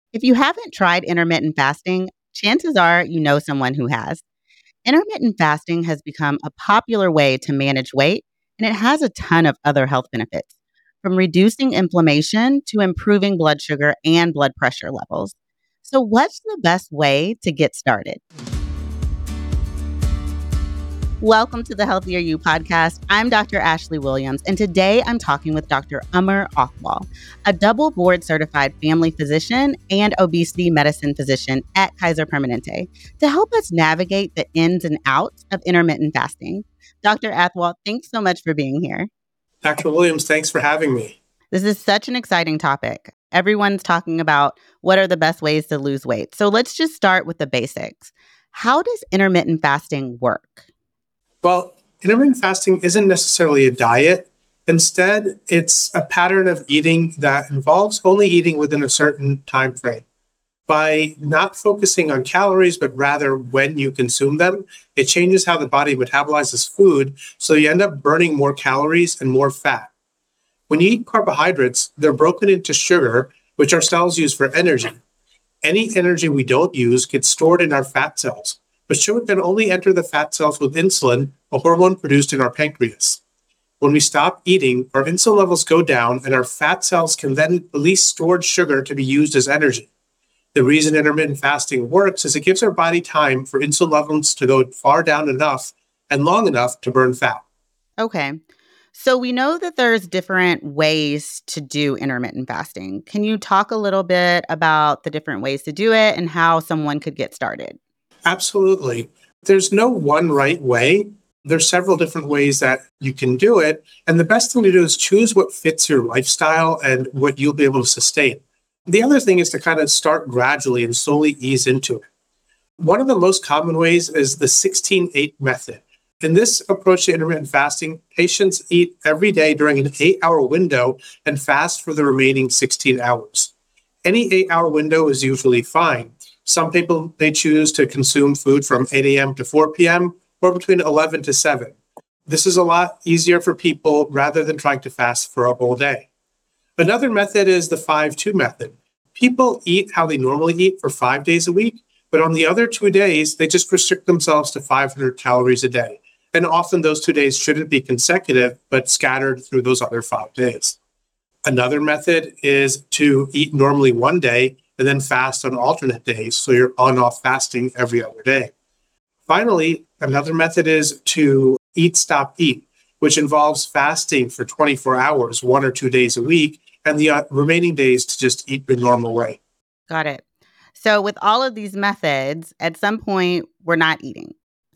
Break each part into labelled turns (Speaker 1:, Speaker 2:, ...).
Speaker 1: If you haven't tried intermittent fasting, chances are you know someone who has. Intermittent fasting has become a popular way to manage weight, and it has a ton of other health benefits, from reducing inflammation to improving blood sugar and blood pressure levels. So, what's the best way to get started? Welcome to the Healthier You podcast. I'm Dr. Ashley Williams, and today I'm talking with Dr. Umar Akhwal, a double board certified family physician and obesity medicine physician at Kaiser Permanente, to help us navigate the ins and outs of intermittent fasting. Dr. Akhwal, thanks so much for being here.
Speaker 2: Dr. Williams, thanks for having me.
Speaker 1: This is such an exciting topic. Everyone's talking about what are the best ways to lose weight. So let's just start with the basics. How does intermittent fasting work?
Speaker 2: Well, intermittent fasting isn't necessarily a diet. Instead, it's a pattern of eating that involves only eating within a certain time frame. By not focusing on calories, but rather when you consume them, it changes how the body metabolizes food, so you end up burning more calories and more fat. When you eat carbohydrates, they're broken into sugar, which our cells use for energy. Any energy we don't use gets stored in our fat cells, but sugar can only enter the fat cells with insulin, a hormone produced in our pancreas. When we stop eating, our insulin levels go down, and our fat cells can then release stored sugar to be used as energy. The reason intermittent fasting works is it gives our body time for insulin levels to go far down enough and long enough to burn fat.
Speaker 1: Okay. So we know that there's different ways to do intermittent fasting. Can you talk a little bit about the different ways to do it and how someone could get started?
Speaker 2: Absolutely. There's no one right way. There's several different ways that you can do it. And the best thing to do is choose what fits your lifestyle and what you'll be able to sustain. The other thing is to kind of start gradually and slowly ease into it. One of the most common ways is the 16-8 method. In this approach to intermittent fasting, patients eat every day during an 8-hour window and fast for the remaining 16 hours. Any 8-hour window is usually fine. Some people, they choose to consume food from 8 a.m. to 4 p.m. or between 11 to 7. This is a lot easier for people rather than trying to fast for a whole day. Another method is the 5-2 method. People eat how they normally eat for 5 days a week, but on the other 2 days, they just restrict themselves to 500 calories a day. And often those 2 days shouldn't be consecutive, but scattered through those other 5 days. Another method is to eat normally one day and then fast on alternate days, so you're on-off fasting every other day. Finally, another method is to eat, stop, eat, which involves fasting for 24 hours, 1 or 2 days a week, and the remaining days to just eat your normal way.
Speaker 1: Got it. So with all of these methods, at some point, we're not eating.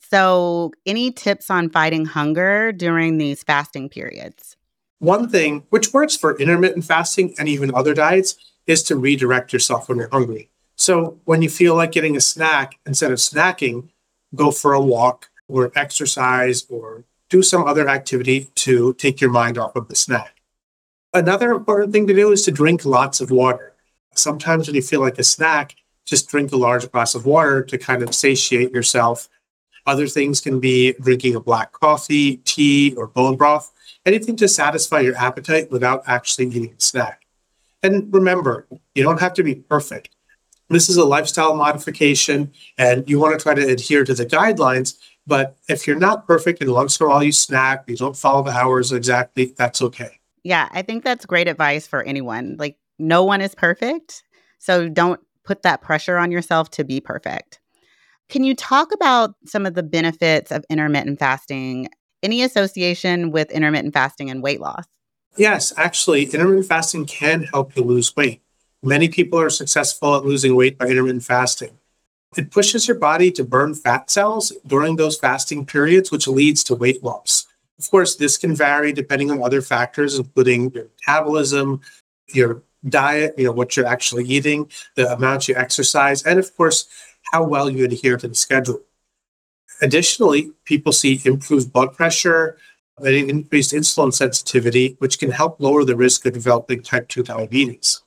Speaker 1: So any tips on fighting hunger during these fasting periods?
Speaker 2: One thing, which works for intermittent fasting and even other diets, is to redirect yourself when you're hungry. So when you feel like getting a snack, instead of snacking, go for a walk or exercise or do some other activity to take your mind off of the snack. Another important thing to do is to drink lots of water. Sometimes when you feel like a snack, just drink a large glass of water to kind of satiate yourself. Other things can be drinking a black coffee, tea, or bone broth, anything to satisfy your appetite without actually eating a snack. And remember, you don't have to be perfect. This is a lifestyle modification, and you want to try to adhere to the guidelines. But if you're not perfect and once in a while you snack, you don't follow the hours exactly, that's okay.
Speaker 1: Yeah, I think that's great advice for anyone. Like, no one is perfect. So don't put that pressure on yourself to be perfect. Can you talk about some of the benefits of intermittent fasting? Any association with intermittent fasting and weight loss?
Speaker 2: Yes, actually, intermittent fasting can help you lose weight. Many people are successful at losing weight by intermittent fasting. It pushes your body to burn fat cells during those fasting periods, which leads to weight loss. Of course, this can vary depending on other factors, including your metabolism, your diet, what you're actually eating, the amount you exercise, and of course, how well you adhere to the schedule. Additionally, people see improved blood pressure and increased insulin sensitivity, which can help lower the risk of developing type 2 diabetes.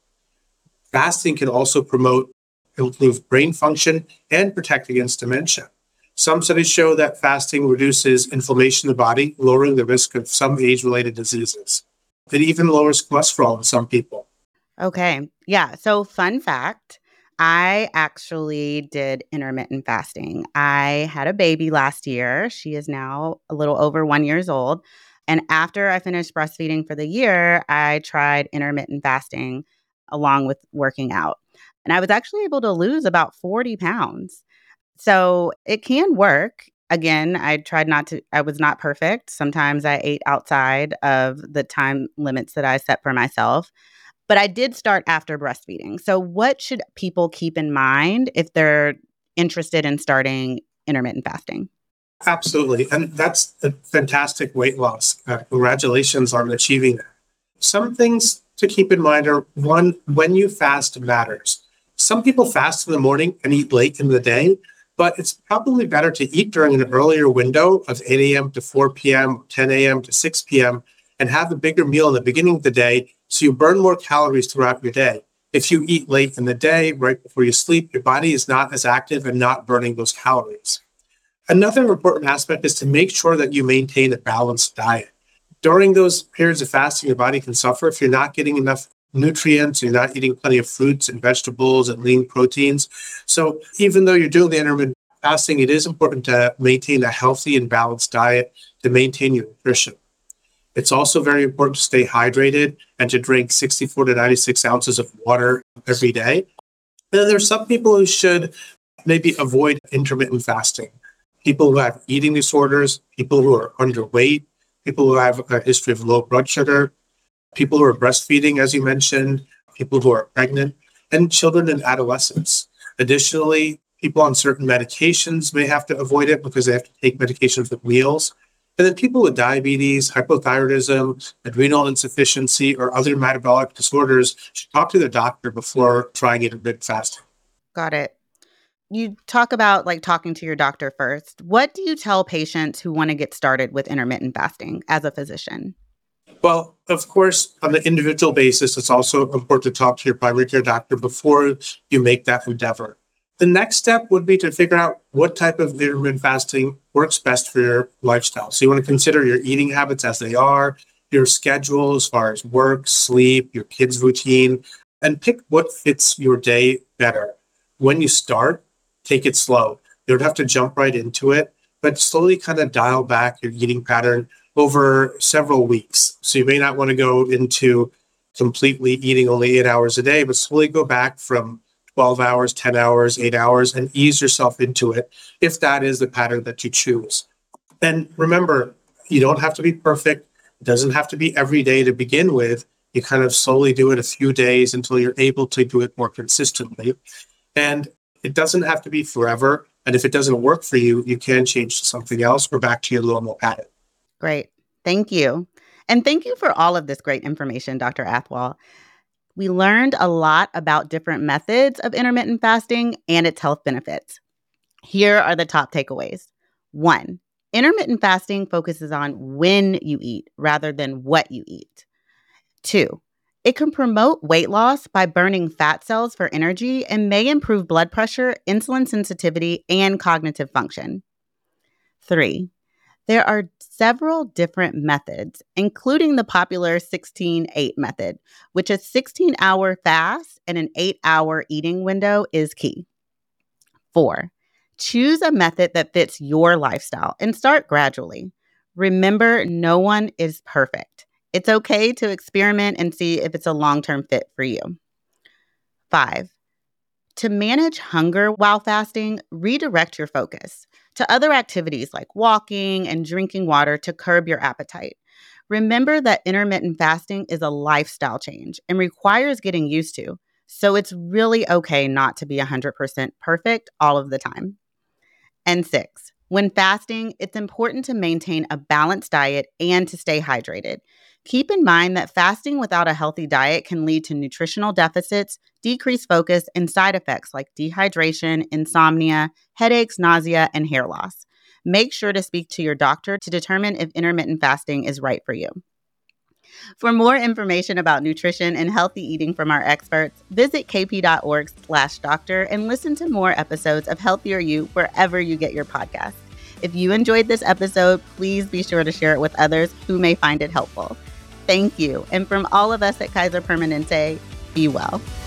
Speaker 2: Fasting can also promote improved brain function and protect against dementia. Some studies show that fasting reduces inflammation in the body, lowering the risk of some age-related diseases. It even lowers cholesterol in some people.
Speaker 1: Okay. Yeah. So, fun fact, I actually did intermittent fasting. I had a baby last year. She is now a little over 1 year old. And after I finished breastfeeding for the year, I tried intermittent fasting along with working out. And I was actually able to lose about 40 pounds. So it can work. Again, I was not perfect. Sometimes I ate outside of the time limits that I set for myself. But I did start after breastfeeding. So what should people keep in mind if they're interested in starting intermittent fasting?
Speaker 2: Absolutely. And that's a fantastic weight loss. Congratulations on achieving that. Some things to keep in mind are one, when you fast matters. Some people fast in the morning and eat late in the day, but it's probably better to eat during an earlier window of 8 a.m. to 4 p.m., 10 a.m. to 6 p.m., and have a bigger meal in the beginning of the day so you burn more calories throughout your day. If you eat late in the day, right before you sleep, your body is not as active and not burning those calories. Another important aspect is to make sure that you maintain a balanced diet. During those periods of fasting, your body can suffer if you're not getting enough nutrients, you're not eating plenty of fruits and vegetables and lean proteins. So even though you're doing the intermittent fasting, it is important to maintain a healthy and balanced diet to maintain your nutrition. It's also very important to stay hydrated and to drink 64 to 96 ounces of water every day. And then there's some people who should maybe avoid intermittent fasting. People who have eating disorders, people who are underweight, people who have a history of low blood sugar, people who are breastfeeding, as you mentioned, people who are pregnant, and children and adolescents. Additionally, people on certain medications may have to avoid it because they have to take medications with meals. And then people with diabetes, hypothyroidism, adrenal insufficiency, or other metabolic disorders should talk to their doctor before trying intermittent fasting.
Speaker 1: Got it. You talk about like talking to your doctor first. What do you tell patients who want to get started with intermittent fasting as a physician?
Speaker 2: Well, of course, on an individual basis, it's also important to talk to your primary care doctor before you make that endeavor. The next step would be to figure out what type of intermittent fasting works best for your lifestyle. So you want to consider your eating habits as they are, your schedule as far as work, sleep, your kids' routine, and pick what fits your day better. When you start, take it slow. You don't have to jump right into it, but slowly kind of dial back your eating pattern over several weeks. So you may not want to go into completely eating only 8 hours a day, but slowly go back from 12 hours, 10 hours, 8 hours, and ease yourself into it if that is the pattern that you choose. And remember, you don't have to be perfect. It doesn't have to be every day to begin with. You kind of slowly do it a few days until you're able to do it more consistently. And it doesn't have to be forever. And if it doesn't work for you, you can change to something else or back to your normal pattern.
Speaker 1: Great. Thank you. And thank you for all of this great information, Dr. Athwal. We learned a lot about different methods of intermittent fasting and its health benefits. Here are the top takeaways. 1, intermittent fasting focuses on when you eat rather than what you eat. 2, it can promote weight loss by burning fat cells for energy and may improve blood pressure, insulin sensitivity, and cognitive function. 3, there are several different methods, including the popular 16-8 method, which a 16-hour fast and an 8-hour eating window is key. 4, choose a method that fits your lifestyle and start gradually. Remember, no one is perfect. It's okay to experiment and see if it's a long-term fit for you. 5, to manage hunger while fasting, redirect your focus to other activities like walking and drinking water to curb your appetite. Remember that intermittent fasting is a lifestyle change and requires getting used to, so it's really okay not to be 100% perfect all of the time. And 6, when fasting, it's important to maintain a balanced diet and to stay hydrated. Keep in mind that fasting without a healthy diet can lead to nutritional deficits, decreased focus, and side effects like dehydration, insomnia, headaches, nausea, and hair loss. Make sure to speak to your doctor to determine if intermittent fasting is right for you. For more information about nutrition and healthy eating from our experts, visit kp.org/doctor and listen to more episodes of Healthier You wherever you get your podcasts. If you enjoyed this episode, please be sure to share it with others who may find it helpful. Thank you. And from all of us at Kaiser Permanente, be well.